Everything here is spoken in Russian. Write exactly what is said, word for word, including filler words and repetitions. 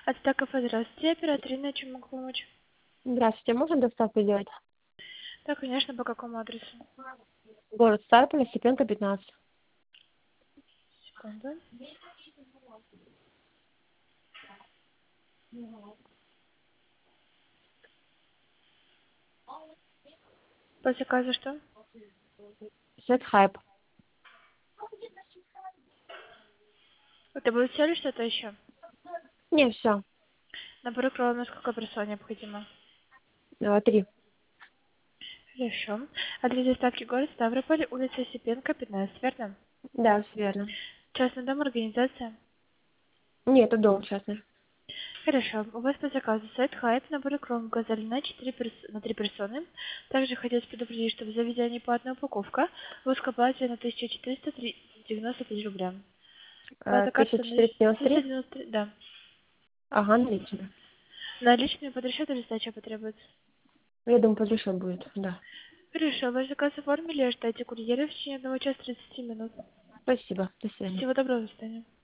От ста кафе, здравствуйте, оператор Инна, чем могу помочь? Здравствуйте, можно доставку сделать? Да, конечно, по какому адресу? Город Ставрополь, Степенко, пятнадцать. Секунду. По заказу что? Сет хайп. Это будет все или что-то еще? Не, все. Набор крова на сколько персон необходимо? Три. Хорошо. Адрес доставки город Ставрополь, улица Осипенко, пятнадцать, верно? Да, все верно. Частный дом, организация? Нет, это дом частный. Хорошо. У вас по заказу сайт Хайп, набор кров газель на четыре перс- на три персоны. Также хотелось предупредить, что в заведении платная упаковка в узкобазе на тысяча четыреста девяносто три рубля. Э, Фотокарта тысяча на четыреста девяносто триста три? девяносто три, да. Ага, налично. Наличные под расчет или сдача потребуется? Я думаю, под расчет будет, да. Хорошо, ваш заказ оформили, ожидайте курьера в течение одного часа тридцати минут. Спасибо, до свидания. Всего доброго, до свидания.